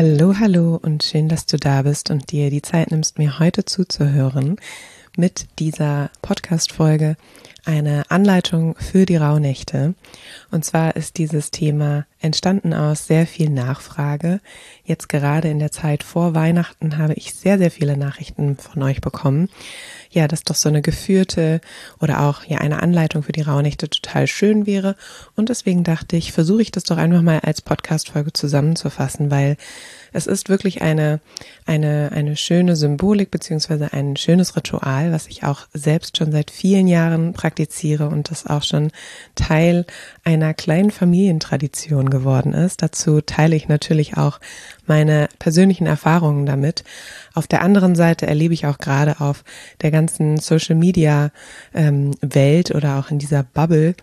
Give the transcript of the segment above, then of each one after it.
Hallo, hallo und schön, dass du da bist und dir die Zeit nimmst, mir heute zuzuhören mit dieser Podcast-Folge eine Anleitung für die Rauhnächte. Und zwar ist dieses Thema entstanden aus sehr viel Nachfrage. Jetzt gerade in der Zeit vor Weihnachten habe ich sehr, sehr viele Nachrichten von euch bekommen. Ja, dass doch so eine geführte oder auch eine Anleitung für die Rauhnächte total schön wäre. Und deswegen dachte ich, versuche ich das doch einfach mal als Podcast-Folge zusammenzufassen, weil es ist wirklich eine schöne Symbolik beziehungsweise ein schönes Ritual, was ich auch selbst schon seit vielen Jahren praktiziere und das auch schon Teil einer kleinen Familientradition geworden ist. Dazu teile ich natürlich auch meine persönlichen Erfahrungen damit. Auf der anderen Seite erlebe ich auch gerade auf der ganzen Social Media Welt oder auch in dieser Bubble,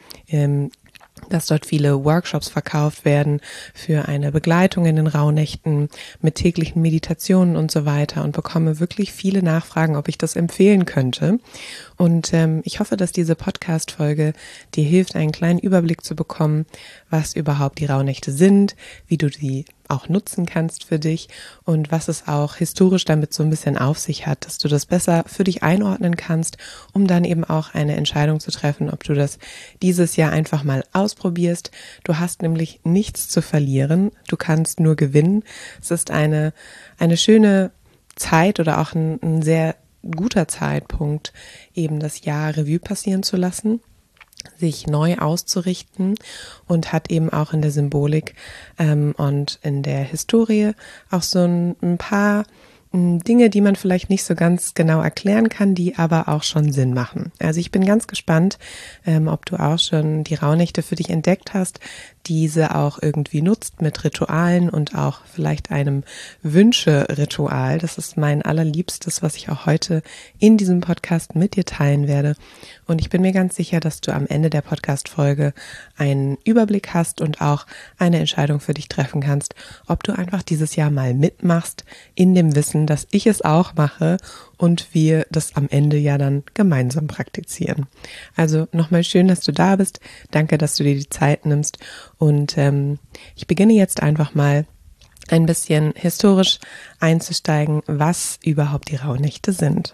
dass dort viele Workshops verkauft werden für eine Begleitung in den Rauhnächten mit täglichen Meditationen und so weiter und bekomme wirklich viele Nachfragen, ob ich das empfehlen könnte. Und ich hoffe, dass diese Podcast-Folge dir hilft, einen kleinen Überblick zu bekommen, was überhaupt die Rauhnächte sind, wie du die auch nutzen kannst für dich und was es auch historisch damit so ein bisschen auf sich hat, dass du das besser für dich einordnen kannst, um dann eben auch eine Entscheidung zu treffen, ob du das dieses Jahr einfach mal ausprobierst. Du hast nämlich nichts zu verlieren, du kannst nur gewinnen. Es ist eine schöne Zeit oder auch ein sehr guter Zeitpunkt, eben das Jahr Revue passieren zu lassen, sich neu auszurichten und hat eben auch in der Symbolik und in der Historie auch so ein paar Dinge, die man vielleicht nicht so ganz genau erklären kann, die aber auch schon Sinn machen. Also ich bin ganz gespannt, ob du auch schon die Rauhnächte für dich entdeckt hast, diese auch irgendwie nutzt mit Ritualen und auch vielleicht einem Wünsche-Ritual. Das ist mein allerliebstes, was ich auch heute in diesem Podcast mit dir teilen werde. Und ich bin mir ganz sicher, dass du am Ende der Podcast-Folge einen Überblick hast und auch eine Entscheidung für dich treffen kannst, ob du einfach dieses Jahr mal mitmachst, in dem Wissen, dass ich es auch mache und wir das am Ende ja dann gemeinsam praktizieren. Also nochmal schön, dass du da bist. Danke, dass du dir die Zeit nimmst. Und ich beginne jetzt einfach mal ein bisschen historisch einzusteigen, was überhaupt die Rauhnächte sind.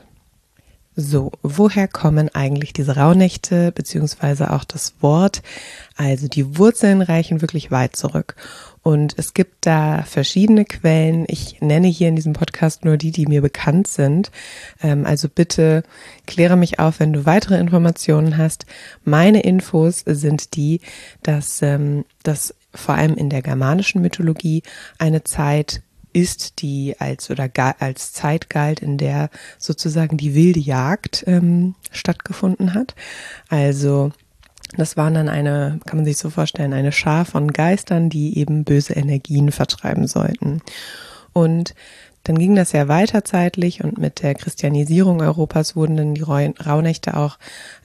So, woher kommen eigentlich diese Rauhnächte, beziehungsweise auch das Wort? Also die Wurzeln reichen wirklich weit zurück. Und es gibt da verschiedene Quellen. Ich nenne hier in diesem Podcast nur die mir bekannt sind. Also bitte kläre mich auf, wenn du weitere Informationen hast. Meine Infos sind die, dass das vor allem in der germanischen Mythologie eine Zeit ist, die als Zeit galt, in der sozusagen die wilde Jagd stattgefunden hat. Also das waren dann kann man sich so vorstellen, eine Schar von Geistern, die eben böse Energien vertreiben sollten. Und dann ging das ja weiter zeitlich und mit der Christianisierung Europas wurden dann die Rauhnächte auch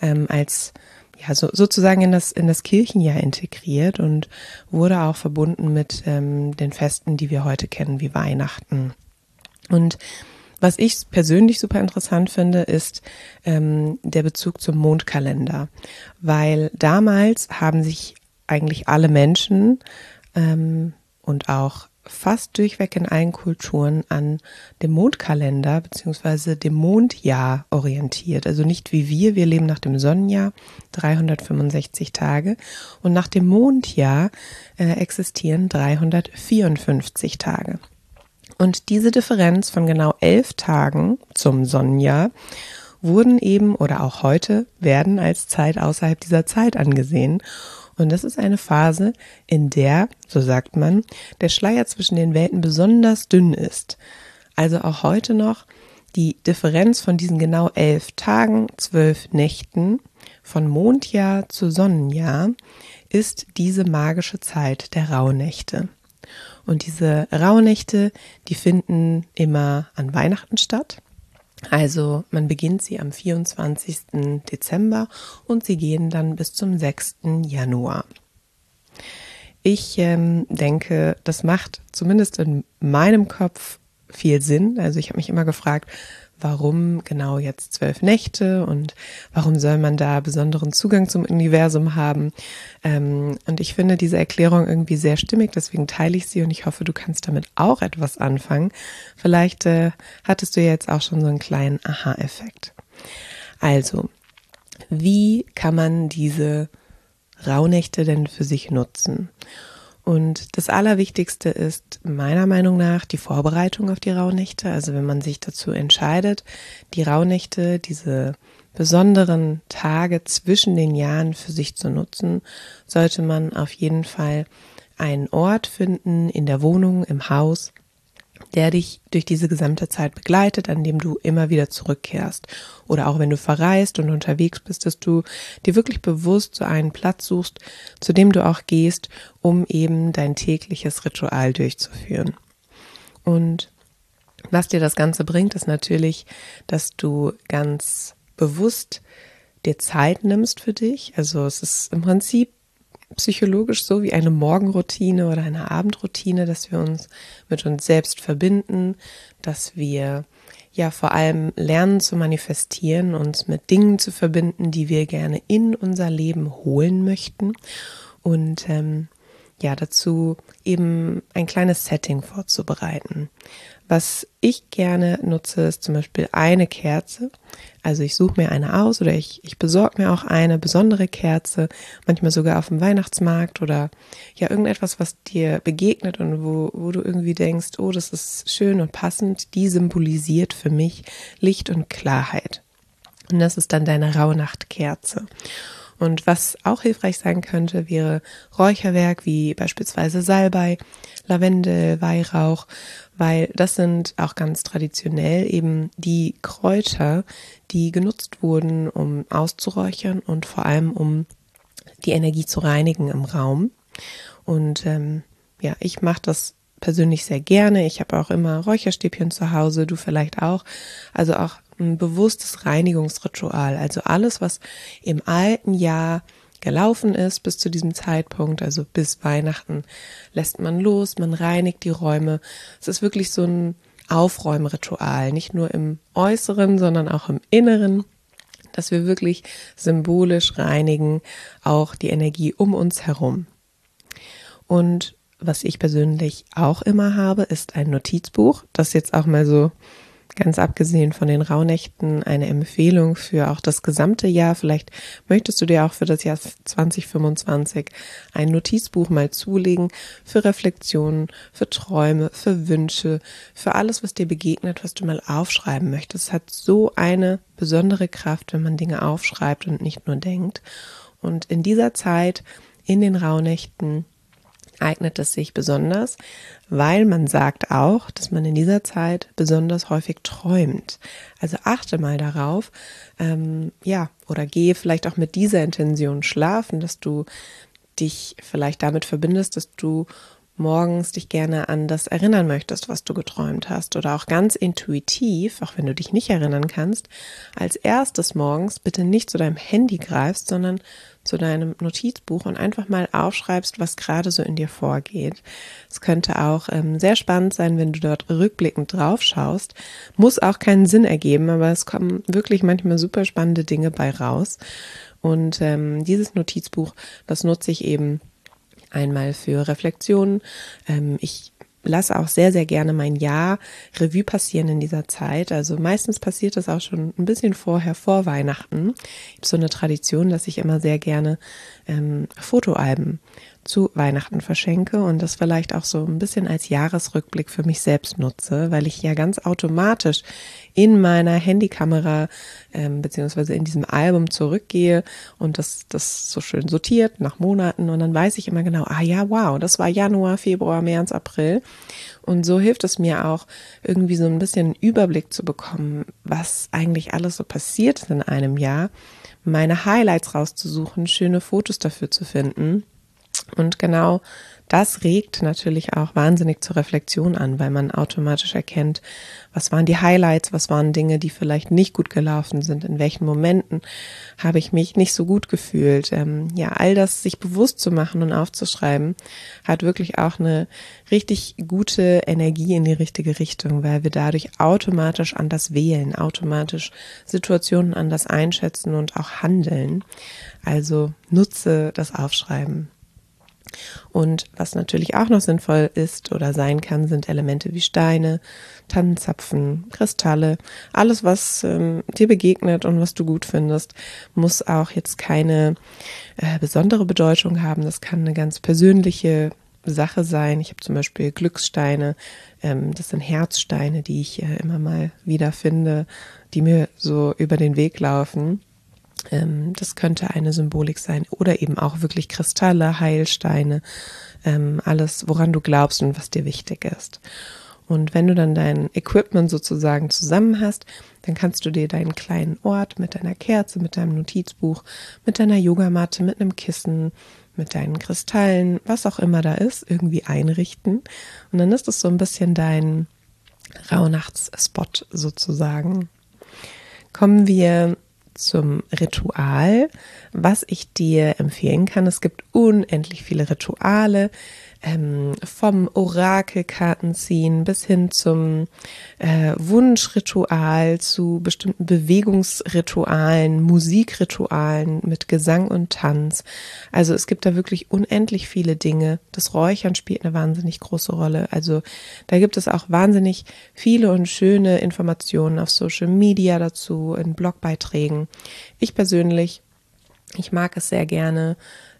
sozusagen in das Kirchenjahr integriert und wurde auch verbunden mit den Festen, die wir heute kennen, wie Weihnachten. Und was ich persönlich super interessant finde, ist der Bezug zum Mondkalender, weil damals haben sich eigentlich alle Menschen und auch fast durchweg in allen Kulturen an dem Mondkalender bzw. dem Mondjahr orientiert. Also nicht wie wir leben nach dem Sonnenjahr, 365 Tage und nach dem Mondjahr existieren 354 Tage. Und diese Differenz von genau 11 Tagen zum Sonnenjahr wurden eben oder auch heute werden als Zeit außerhalb dieser Zeit angesehen. Und das ist eine Phase, in der, so sagt man, der Schleier zwischen den Welten besonders dünn ist. Also auch heute noch die Differenz von diesen genau 11 Tagen, 12 Nächten von Mondjahr zu Sonnenjahr ist diese magische Zeit der Rauhnächte. Und diese Rauhnächte, die finden immer an Weihnachten statt. Also man beginnt sie am 24. Dezember und sie gehen dann bis zum 6. Januar. Ich denke, das macht zumindest in meinem Kopf viel Sinn. Also ich habe mich immer gefragt, warum genau jetzt 12 Nächte und warum soll man da besonderen Zugang zum Universum haben. Und ich finde diese Erklärung irgendwie sehr stimmig, deswegen teile ich sie und ich hoffe, du kannst damit auch etwas anfangen. Vielleicht hattest du jetzt auch schon so einen kleinen Aha-Effekt. Also, wie kann man diese Rauhnächte denn für sich nutzen? Und das Allerwichtigste ist meiner Meinung nach die Vorbereitung auf die Rauhnächte. Also wenn man sich dazu entscheidet, die Rauhnächte, diese besonderen Tage zwischen den Jahren für sich zu nutzen, sollte man auf jeden Fall einen Ort finden in der Wohnung, im Haus, der dich durch diese gesamte Zeit begleitet, an dem du immer wieder zurückkehrst. Oder auch wenn du verreist und unterwegs bist, dass du dir wirklich bewusst so einen Platz suchst, zu dem du auch gehst, um eben dein tägliches Ritual durchzuführen. Und was dir das Ganze bringt, ist natürlich, dass du ganz bewusst dir Zeit nimmst für dich. Also es ist im Prinzip psychologisch so wie eine Morgenroutine oder eine Abendroutine, dass wir uns mit uns selbst verbinden, dass wir ja vor allem lernen zu manifestieren, uns mit Dingen zu verbinden, die wir gerne in unser Leben holen möchten und dazu eben ein kleines Setting vorzubereiten. Was ich gerne nutze, ist zum Beispiel eine Kerze. Also ich suche mir eine aus oder ich besorge mir auch eine besondere Kerze, manchmal sogar auf dem Weihnachtsmarkt oder ja irgendetwas, was dir begegnet und wo du irgendwie denkst, oh, das ist schön und passend, die symbolisiert für mich Licht und Klarheit. Und das ist dann deine Rauhnachtkerze. Und was auch hilfreich sein könnte, wäre Räucherwerk wie beispielsweise Salbei, Lavendel, Weihrauch, weil das sind auch ganz traditionell eben die Kräuter, die genutzt wurden, um auszuräuchern und vor allem um die Energie zu reinigen im Raum. Und ich mache das persönlich sehr gerne. Ich habe auch immer Räucherstäbchen zu Hause, du vielleicht auch. Also auch ein bewusstes Reinigungsritual. Also alles, was im alten Jahr gelaufen ist bis zu diesem Zeitpunkt, also bis Weihnachten, lässt man los, man reinigt die Räume. Es ist wirklich so ein Aufräumritual, nicht nur im Äußeren, sondern auch im Inneren, dass wir wirklich symbolisch reinigen, auch die Energie um uns herum. Und was ich persönlich auch immer habe, ist ein Notizbuch. Das jetzt auch mal so ganz abgesehen von den Rauhnächten eine Empfehlung für auch das gesamte Jahr. Vielleicht möchtest du dir auch für das Jahr 2025 ein Notizbuch mal zulegen für Reflexionen, für Träume, für Wünsche, für alles, was dir begegnet, was du mal aufschreiben möchtest. Es hat so eine besondere Kraft, wenn man Dinge aufschreibt und nicht nur denkt. Und in dieser Zeit, in den Rauhnächten, eignet es sich besonders, weil man sagt auch, dass man in dieser Zeit besonders häufig träumt. Also achte mal darauf, oder gehe vielleicht auch mit dieser Intention schlafen, dass du dich vielleicht damit verbindest, dass du morgens dich gerne an das erinnern möchtest, was du geträumt hast oder auch ganz intuitiv, auch wenn du dich nicht erinnern kannst, als erstes morgens bitte nicht zu deinem Handy greifst, sondern zu deinem Notizbuch und einfach mal aufschreibst, was gerade so in dir vorgeht. Es könnte auch sehr spannend sein, wenn du dort rückblickend drauf schaust. Muss auch keinen Sinn ergeben, aber es kommen wirklich manchmal super spannende Dinge bei raus. Und dieses Notizbuch, das nutze ich eben einmal für Reflexionen. Ich lasse auch sehr, sehr gerne mein Jahr Revue passieren in dieser Zeit. Also meistens passiert das auch schon ein bisschen vorher, vor Weihnachten. Ich habe so eine Tradition, dass ich immer sehr gerne Fotoalben zu Weihnachten verschenke und das vielleicht auch so ein bisschen als Jahresrückblick für mich selbst nutze, weil ich ja ganz automatisch in meiner Handykamera beziehungsweise in diesem Album zurückgehe und das so schön sortiert nach Monaten und dann weiß ich immer genau, wow, das war Januar, Februar, März, April und so hilft es mir auch irgendwie so ein bisschen einen Überblick zu bekommen, was eigentlich alles so passiert ist in einem Jahr, meine Highlights rauszusuchen, schöne Fotos dafür zu finden. Und genau das regt natürlich auch wahnsinnig zur Reflexion an, weil man automatisch erkennt, was waren die Highlights, was waren Dinge, die vielleicht nicht gut gelaufen sind, in welchen Momenten habe ich mich nicht so gut gefühlt. All das sich bewusst zu machen und aufzuschreiben, hat wirklich auch eine richtig gute Energie in die richtige Richtung, weil wir dadurch automatisch anders wählen, automatisch Situationen anders einschätzen und auch handeln. Also nutze das Aufschreiben. Und was natürlich auch noch sinnvoll ist oder sein kann, sind Elemente wie Steine, Tannenzapfen, Kristalle. Alles, was dir begegnet und was du gut findest, muss auch jetzt keine besondere Bedeutung haben. Das kann eine ganz persönliche Sache sein. Ich habe zum Beispiel Glückssteine. Das sind Herzsteine, die ich immer mal wieder finde, die mir so über den Weg laufen. Das könnte eine Symbolik sein oder eben auch wirklich Kristalle, Heilsteine, alles, woran du glaubst und was dir wichtig ist. Und wenn du dann dein Equipment sozusagen zusammen hast, dann kannst du dir deinen kleinen Ort mit deiner Kerze, mit deinem Notizbuch, mit deiner Yogamatte, mit einem Kissen, mit deinen Kristallen, was auch immer da ist, irgendwie einrichten. Und dann ist es so ein bisschen dein Rauhnachtsspot sozusagen. Kommen wir zum Ritual, was ich dir empfehlen kann. Es gibt unendlich viele Rituale, vom Orakelkarten ziehen bis hin zum Wunschritual, zu bestimmten Bewegungsritualen, Musikritualen mit Gesang und Tanz. Also es gibt da wirklich unendlich viele Dinge. Das Räuchern spielt eine wahnsinnig große Rolle. Also da gibt es auch wahnsinnig viele und schöne Informationen auf Social Media dazu, in Blogbeiträgen. Ich persönlich, ich mag es sehr gerne,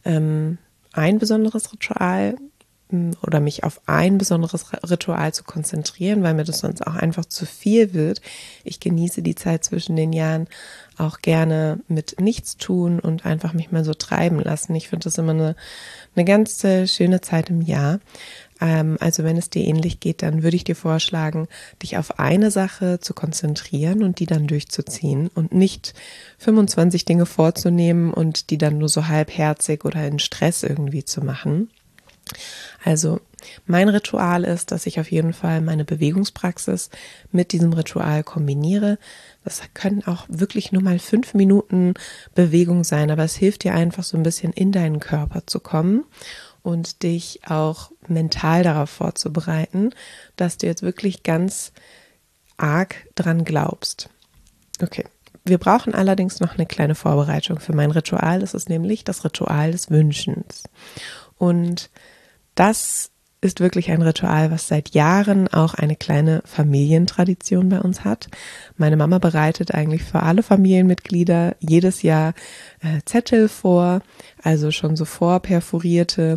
ein besonderes Ritual oder mich auf ein besonderes Ritual zu konzentrieren, weil mir das sonst auch einfach zu viel wird. Ich genieße die Zeit zwischen den Jahren auch gerne mit nichts tun und einfach mich mal so treiben lassen. Ich finde das immer eine ganz schöne Zeit im Jahr. Also wenn es dir ähnlich geht, dann würde ich dir vorschlagen, dich auf eine Sache zu konzentrieren und die dann durchzuziehen und nicht 25 Dinge vorzunehmen und die dann nur so halbherzig oder in Stress irgendwie zu machen. Also mein Ritual ist, dass ich auf jeden Fall meine Bewegungspraxis mit diesem Ritual kombiniere. Das können auch wirklich nur mal 5 Minuten Bewegung sein, aber es hilft dir einfach so ein bisschen in deinen Körper zu kommen und dich auch mental darauf vorzubereiten, dass du jetzt wirklich ganz arg dran glaubst. Okay. Wir brauchen allerdings noch eine kleine Vorbereitung für mein Ritual. Das ist nämlich das Ritual des Wünschens. Und das ist wirklich ein Ritual, was seit Jahren auch eine kleine Familientradition bei uns hat. Meine Mama bereitet eigentlich für alle Familienmitglieder jedes Jahr Zettel vor, also schon so vorperforierte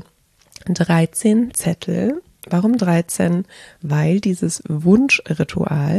13 Zettel. Warum 13? Weil dieses Wunschritual,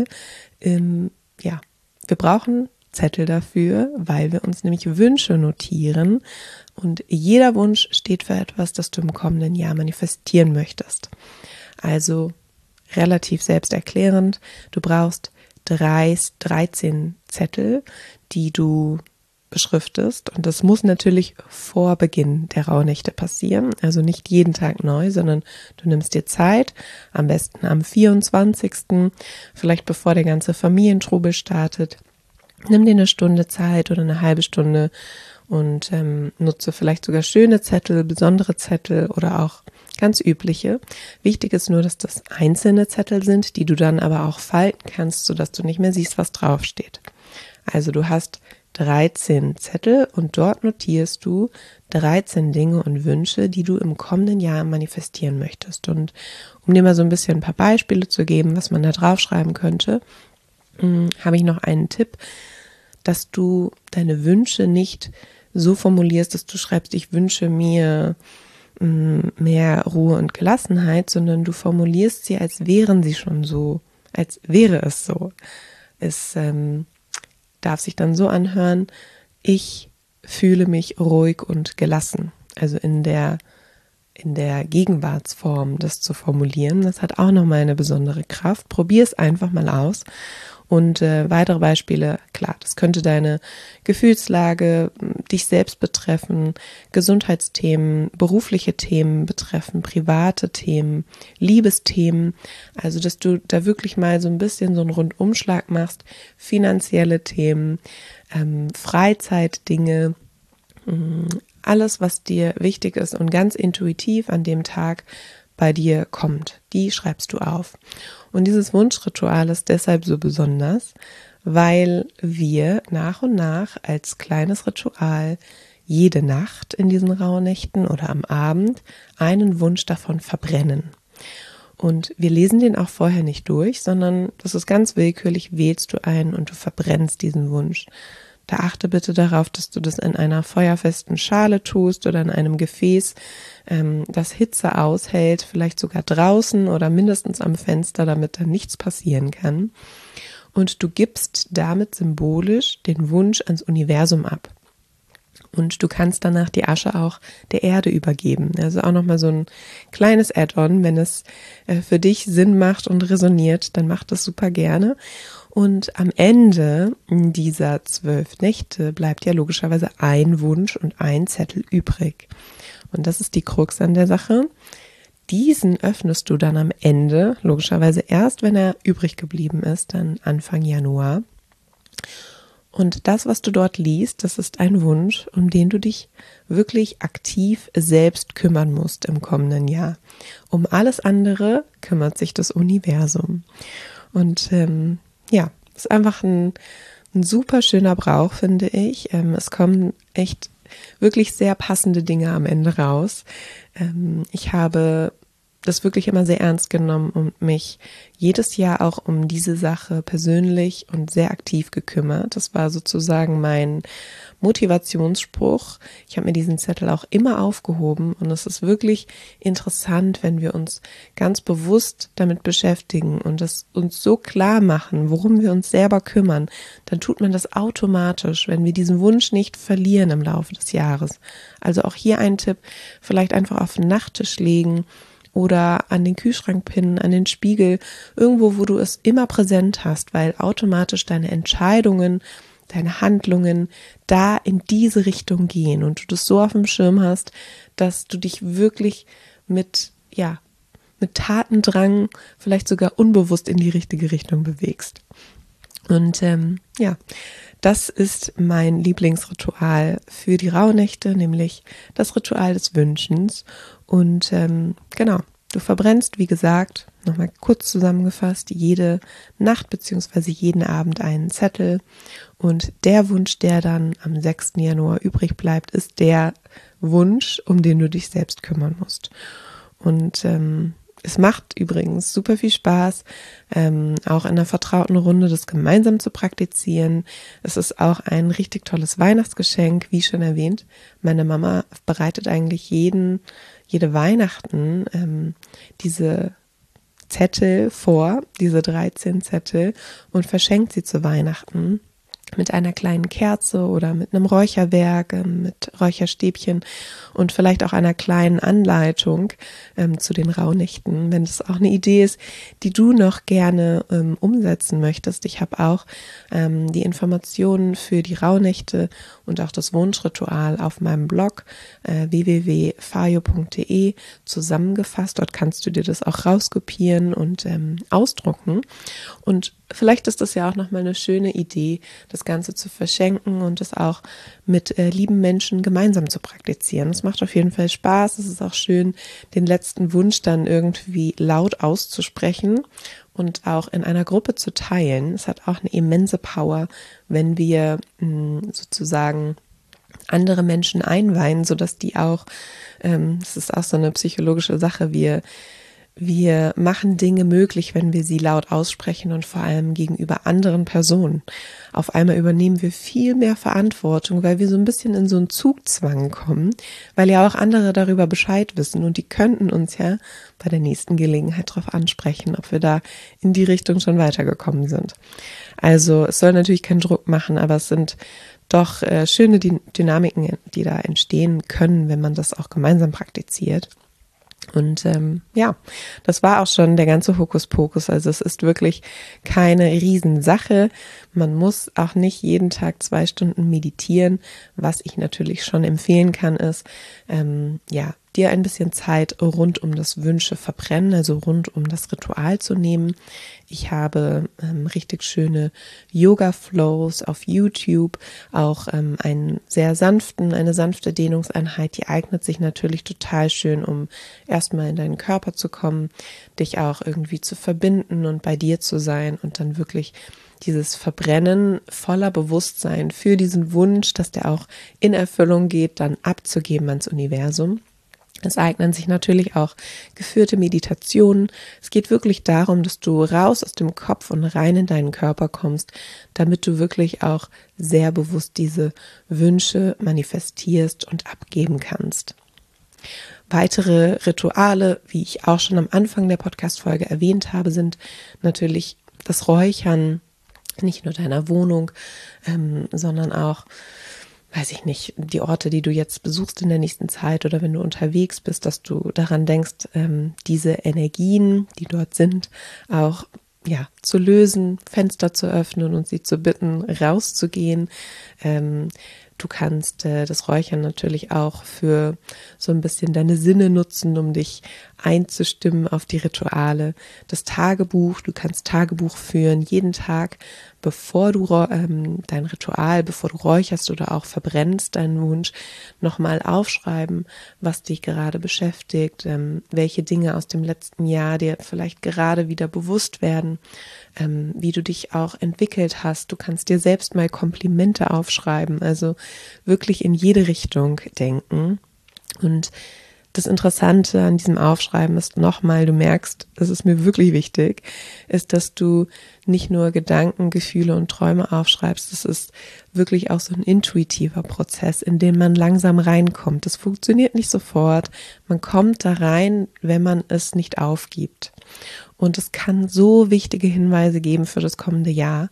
wir brauchen Zettel dafür, weil wir uns nämlich Wünsche notieren und jeder Wunsch steht für etwas, das du im kommenden Jahr manifestieren möchtest. Also relativ selbsterklärend, du brauchst 13 Zettel, die du beschriftest und das muss natürlich vor Beginn der Rauhnächte passieren, also nicht jeden Tag neu, sondern du nimmst dir Zeit, am besten am 24., vielleicht bevor der ganze Familientrubel startet. Nimm dir eine Stunde Zeit oder eine halbe Stunde und nutze vielleicht sogar schöne Zettel, besondere Zettel oder auch ganz übliche. Wichtig ist nur, dass das einzelne Zettel sind, die du dann aber auch falten kannst, sodass du nicht mehr siehst, was draufsteht. Also du hast 13 Zettel und dort notierst du 13 Dinge und Wünsche, die du im kommenden Jahr manifestieren möchtest. Und um dir mal so ein bisschen ein paar Beispiele zu geben, was man da draufschreiben könnte, habe ich noch einen Tipp, dass du deine Wünsche nicht so formulierst, dass du schreibst, ich wünsche mir mehr Ruhe und Gelassenheit, sondern du formulierst sie, als wären sie schon so, als wäre es so. Es darf sich dann so anhören, ich fühle mich ruhig und gelassen. Also in der Gegenwartsform das zu formulieren, das hat auch nochmal eine besondere Kraft. Probier es einfach mal aus Und weitere Beispiele, klar, das könnte deine Gefühlslage, dich selbst betreffen, Gesundheitsthemen, berufliche Themen betreffen, private Themen, Liebesthemen. Also, dass du da wirklich mal so ein bisschen so einen Rundumschlag machst, finanzielle Themen, Freizeitdinge, alles, was dir wichtig ist und ganz intuitiv an dem Tag bei dir kommt, die schreibst du auf. Und dieses Wunschritual ist deshalb so besonders, weil wir nach und nach als kleines Ritual jede Nacht in diesen Rauhnächten oder am Abend einen Wunsch davon verbrennen. Und wir lesen den auch vorher nicht durch, sondern das ist ganz willkürlich, wählst du einen und du verbrennst diesen Wunsch. Da achte bitte darauf, dass du das in einer feuerfesten Schale tust oder in einem Gefäß, das Hitze aushält, vielleicht sogar draußen oder mindestens am Fenster, damit da nichts passieren kann. Und du gibst damit symbolisch den Wunsch ans Universum ab. Und du kannst danach die Asche auch der Erde übergeben. Also auch nochmal so ein kleines Add-on, wenn es für dich Sinn macht und resoniert, dann mach das super gerne. Und am Ende dieser 12 Nächte bleibt ja logischerweise ein Wunsch und ein Zettel übrig. Und das ist die Krux an der Sache. Diesen öffnest du dann am Ende, logischerweise erst, wenn er übrig geblieben ist, dann Anfang Januar. Und das, was du dort liest, das ist ein Wunsch, um den du dich wirklich aktiv selbst kümmern musst im kommenden Jahr. Um alles andere kümmert sich das Universum. Und ja, ist einfach ein super schöner Brauch, finde ich. Es kommen echt wirklich sehr passende Dinge am Ende raus. Ich habe das wirklich immer sehr ernst genommen und mich jedes Jahr auch um diese Sache persönlich und sehr aktiv gekümmert. Das war sozusagen mein Motivationsspruch. Ich habe mir diesen Zettel auch immer aufgehoben und es ist wirklich interessant, wenn wir uns ganz bewusst damit beschäftigen und das uns so klar machen, worum wir uns selber kümmern, dann tut man das automatisch, wenn wir diesen Wunsch nicht verlieren im Laufe des Jahres. Also auch hier ein Tipp, vielleicht einfach auf den Nachttisch legen oder an den Kühlschrank pinnen, an den Spiegel, irgendwo, wo du es immer präsent hast, weil automatisch deine Entscheidungen, deine Handlungen da in diese Richtung gehen und du das so auf dem Schirm hast, dass du dich wirklich mit Tatendrang vielleicht sogar unbewusst in die richtige Richtung bewegst. Und das ist mein Lieblingsritual für die Rauhnächte, nämlich das Ritual des Wünschens. Und genau, du verbrennst, wie gesagt, nochmal kurz zusammengefasst, jede Nacht bzw. jeden Abend einen Zettel. Und der Wunsch, der dann am 6. Januar übrig bleibt, ist der Wunsch, um den du dich selbst kümmern musst. Und es macht übrigens super viel Spaß, auch in einer vertrauten Runde das gemeinsam zu praktizieren. Es ist auch ein richtig tolles Weihnachtsgeschenk, wie schon erwähnt. Meine Mama bereitet eigentlich jede Weihnachten diese Zettel vor, diese 13 Zettel und verschenkt sie zu Weihnachten mit einer kleinen Kerze oder mit einem Räucherwerk, mit Räucherstäbchen und vielleicht auch einer kleinen Anleitung zu den Rauhnächten, wenn das auch eine Idee ist, die du noch gerne umsetzen möchtest. Ich habe auch die Informationen für die Rauhnächte und auch das Wunschritual auf meinem Blog www.fayo.de zusammengefasst. Dort kannst du dir das auch rauskopieren und ausdrucken. Und vielleicht ist das ja auch nochmal eine schöne Idee, das Ganze zu verschenken und es auch mit lieben Menschen gemeinsam zu praktizieren. Es macht auf jeden Fall Spaß. Es ist auch schön, den letzten Wunsch dann irgendwie laut auszusprechen und auch in einer Gruppe zu teilen. Es hat auch eine immense Power, wenn wir sozusagen andere Menschen einweihen, sodass die auch, das ist auch so eine psychologische Sache, wir machen Dinge möglich, wenn wir sie laut aussprechen und vor allem gegenüber anderen Personen. Auf einmal übernehmen wir viel mehr Verantwortung, weil wir so ein bisschen in so einen Zugzwang kommen, weil ja auch andere darüber Bescheid wissen und die könnten uns ja bei der nächsten Gelegenheit darauf ansprechen, ob wir da in die Richtung schon weitergekommen sind. Also es soll natürlich keinen Druck machen, aber es sind doch schöne Dynamiken, die da entstehen können, wenn man das auch gemeinsam praktiziert. Und ja, das war auch schon der ganze Hokuspokus. Also es ist wirklich keine Riesensache. Man muss auch nicht jeden Tag 2 Stunden meditieren. Was ich natürlich schon empfehlen kann, ist, ja, dir ein bisschen Zeit rund um das Wünsche verbrennen, also rund um das Ritual zu nehmen. Ich habe richtig schöne Yoga-Flows auf YouTube, auch eine sanfte Dehnungseinheit, die eignet sich natürlich total schön, um erstmal in deinen Körper zu kommen, dich auch irgendwie zu verbinden und bei dir zu sein und dann wirklich dieses Verbrennen voller Bewusstsein für diesen Wunsch, dass der auch in Erfüllung geht, dann abzugeben ans Universum. Es eignen sich natürlich auch geführte Meditationen. Es geht wirklich darum, dass du raus aus dem Kopf und rein in deinen Körper kommst, damit du wirklich auch sehr bewusst diese Wünsche manifestierst und abgeben kannst. Weitere Rituale, wie ich auch schon am Anfang der Podcast-Folge erwähnt habe, sind natürlich das Räuchern, nicht nur deiner Wohnung, sondern auch, weiß ich nicht, die Orte, die du jetzt besuchst in der nächsten Zeit oder wenn du unterwegs bist, dass du daran denkst, diese Energien, die dort sind, auch ja, zu lösen, Fenster zu öffnen und sie zu bitten, rauszugehen. Du kannst das Räuchern natürlich auch für so ein bisschen deine Sinne nutzen, um dich einzustimmen auf die Rituale. Das Tagebuch, du kannst Tagebuch führen, jeden Tag, bevor du dein Ritual, bevor du räucherst oder auch verbrennst deinen Wunsch, nochmal aufschreiben, was dich gerade beschäftigt, welche Dinge aus dem letzten Jahr dir vielleicht gerade wieder bewusst werden, wie du dich auch entwickelt hast. Du kannst dir selbst mal Komplimente aufschreiben, also wirklich in jede Richtung denken. Und das Interessante an diesem Aufschreiben ist nochmal, du merkst, das ist mir wirklich wichtig, ist, dass du nicht nur Gedanken, Gefühle und Träume aufschreibst, das ist wirklich auch so ein intuitiver Prozess, in den man langsam reinkommt. Das funktioniert nicht sofort, man kommt da rein, wenn man es nicht aufgibt. Und es kann so wichtige Hinweise geben für das kommende Jahr,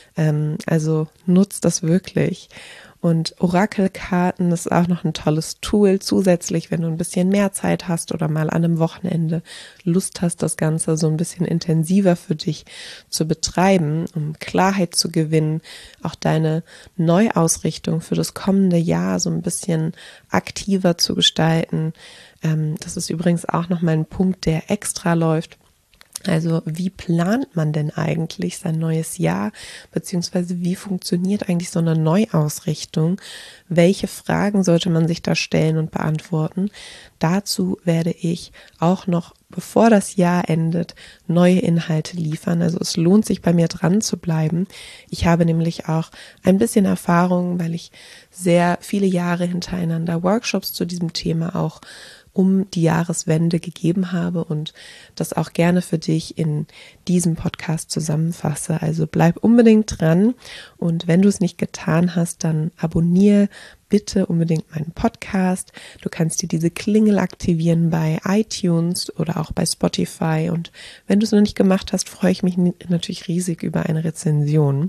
also nutzt das wirklich. Und Orakelkarten ist auch noch ein tolles Tool zusätzlich, wenn du ein bisschen mehr Zeit hast oder mal an einem Wochenende Lust hast, das Ganze so ein bisschen intensiver für dich zu betreiben, um Klarheit zu gewinnen, auch deine Neuausrichtung für das kommende Jahr so ein bisschen aktiver zu gestalten. Das ist übrigens auch nochmal ein Punkt, der extra läuft. Also wie plant man denn eigentlich sein neues Jahr, beziehungsweise wie funktioniert eigentlich so eine Neuausrichtung? Welche Fragen sollte man sich da stellen und beantworten? Dazu werde ich auch noch, bevor das Jahr endet, neue Inhalte liefern. Also es lohnt sich bei mir dran zu bleiben. Ich habe nämlich auch ein bisschen Erfahrung, weil ich sehr viele Jahre hintereinander Workshops zu diesem Thema auch um die Jahreswende gegeben habe und das auch gerne für dich in diesem Podcast zusammenfasse. Also bleib unbedingt dran und wenn du es nicht getan hast, dann abonniere bitte unbedingt meinen Podcast. Du kannst dir diese Klingel aktivieren bei iTunes oder auch bei Spotify und wenn du es noch nicht gemacht hast, freue ich mich natürlich riesig über eine Rezension.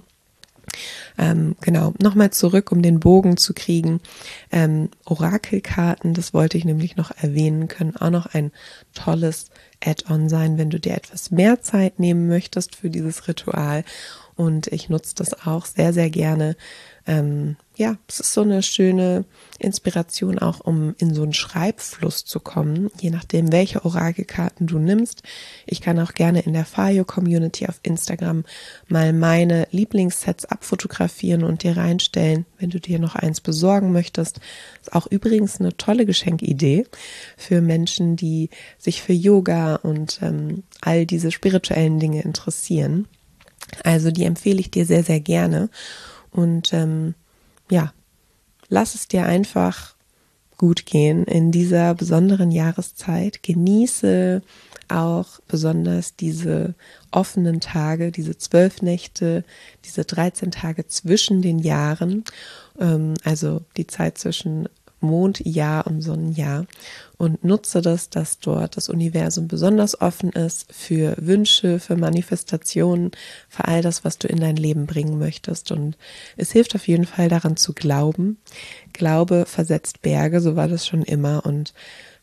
Genau, nochmal zurück, um den Bogen zu kriegen. Orakelkarten, das wollte ich nämlich noch erwähnen, können auch noch ein tolles Add-on sein, wenn du dir etwas mehr Zeit nehmen möchtest für dieses Ritual. Und ich nutze das auch sehr, sehr gerne. Ja, es ist so eine schöne Inspiration auch, um in so einen Schreibfluss zu kommen, je nachdem, welche Orakelkarten du nimmst. Ich kann auch gerne in der Fayo-Community auf Instagram mal meine Lieblingssets abfotografieren und dir reinstellen, wenn du dir noch eins besorgen möchtest. Ist auch übrigens eine tolle Geschenkidee für Menschen, die sich für Yoga und all diese spirituellen Dinge interessieren. Also die empfehle ich dir sehr, sehr gerne. Und ja, lass es dir einfach gut gehen in dieser besonderen Jahreszeit. Genieße auch besonders diese offenen Tage, diese 12 Nächte, diese 13 Tage zwischen den Jahren, also die Zeit zwischen Mondjahr und Sonnenjahr, und nutze das, dass dort das Universum besonders offen ist für Wünsche, für Manifestationen, für all das, was du in dein Leben bringen möchtest. Und es hilft auf jeden Fall daran zu glauben. Glaube versetzt Berge, so war das schon immer. Und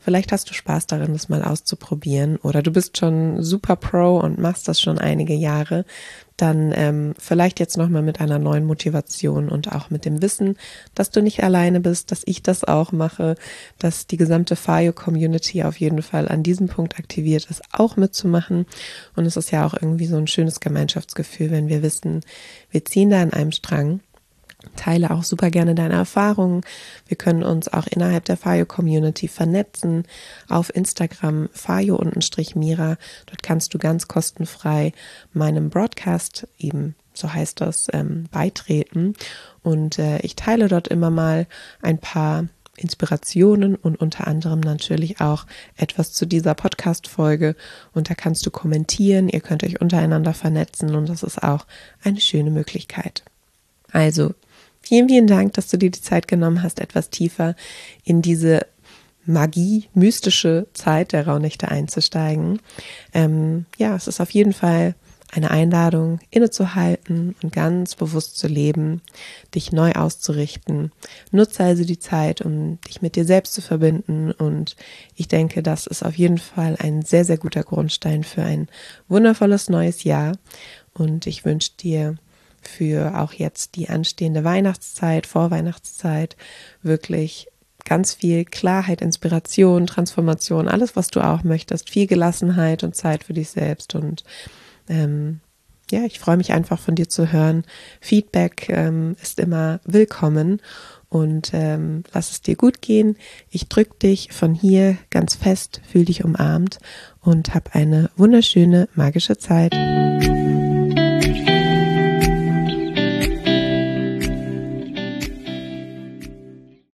vielleicht hast du Spaß darin, das mal auszuprobieren, oder du bist schon super Pro und machst das schon einige Jahre, dann vielleicht jetzt nochmal mit einer neuen Motivation und auch mit dem Wissen, dass du nicht alleine bist, dass ich das auch mache, dass die gesamte FAYO-Community auf jeden Fall an diesem Punkt aktiviert ist, auch mitzumachen. Und es ist ja auch irgendwie so ein schönes Gemeinschaftsgefühl, wenn wir wissen, wir ziehen da an einem Strang. Teile auch super gerne deine Erfahrungen. Wir können uns auch innerhalb der FAYO-Community vernetzen. Auf Instagram FAYO_Mira. Dort kannst du ganz kostenfrei meinem Broadcast, eben so heißt das, beitreten. Und ich teile dort immer mal ein paar Inspirationen und unter anderem natürlich auch etwas zu dieser Podcast-Folge. Und da kannst du kommentieren. Ihr könnt euch untereinander vernetzen und das ist auch eine schöne Möglichkeit. Also, vielen, vielen Dank, dass du dir die Zeit genommen hast, etwas tiefer in diese Magie, mystische Zeit der Rauhnächte einzusteigen. Es ist auf jeden Fall eine Einladung, innezuhalten und ganz bewusst zu leben, dich neu auszurichten. Nutze also die Zeit, um dich mit dir selbst zu verbinden, und ich denke, das ist auf jeden Fall ein sehr, sehr guter Grundstein für ein wundervolles neues Jahr, und ich wünsche dir für auch jetzt die anstehende Weihnachtszeit, Vorweihnachtszeit, wirklich ganz viel Klarheit, Inspiration, Transformation, alles, was du auch möchtest, viel Gelassenheit und Zeit für dich selbst. Und ich freue mich einfach von dir zu hören. Feedback ist immer willkommen, und lass es dir gut gehen. Ich drücke dich von hier ganz fest, fühl dich umarmt und hab eine wunderschöne, magische Zeit.